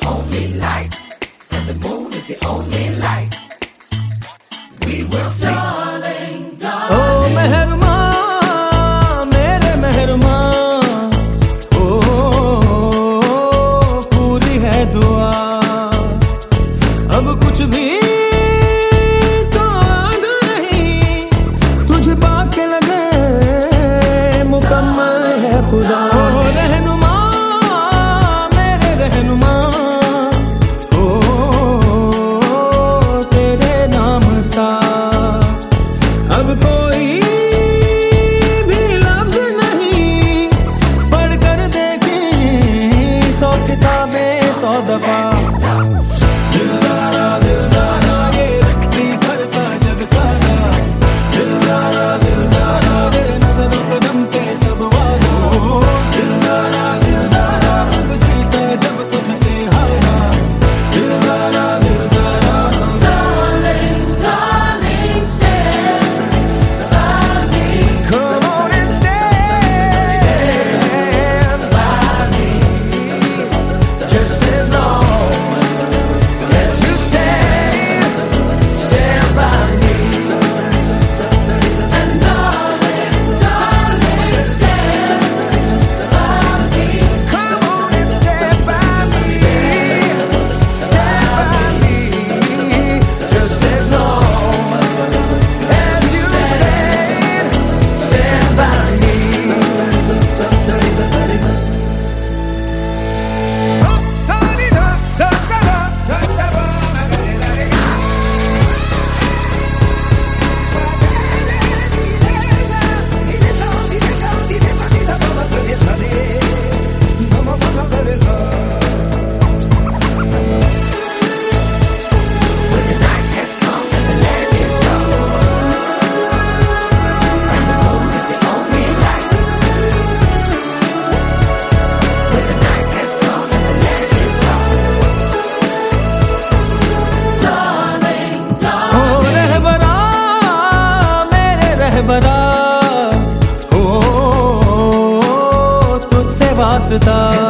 only light, and the moon is the only light. We will see. Darling, darling. Oh, Mehrama, मेरे मेहरमा, पूरी है दुआ, अब कुछ भी तो नहीं, तुझे पाके लगे मुकम्मल है खुदा। रहनुमा, मेरे रहनुमा, तेरे नाम सा अब कोई भी लफ्ज नहीं, पढ़कर देखें 100 किताबें 100 दफा। दिलदारा दिलदारा ये रखती घर का जग सारा, दिलदारा दिलदारा तेरे नजरों पे जमते सब वादा। दिलदारा दिलदारा अब जीता जब तुझसे हारा, दिलदारा दिलदारा। Darling, darling, stand by me. Come on and stand by me, just as long as you stand by me. And darling, darling, stand by me. Come on and stand by me, stand by me, just as long as you stand by me. When the night has come and the land is dark, and the moon is the only light. When the night has come and the land is dark, darling, O darling. Rahbara, मेरे रहबरा, तुझसे वास्ता।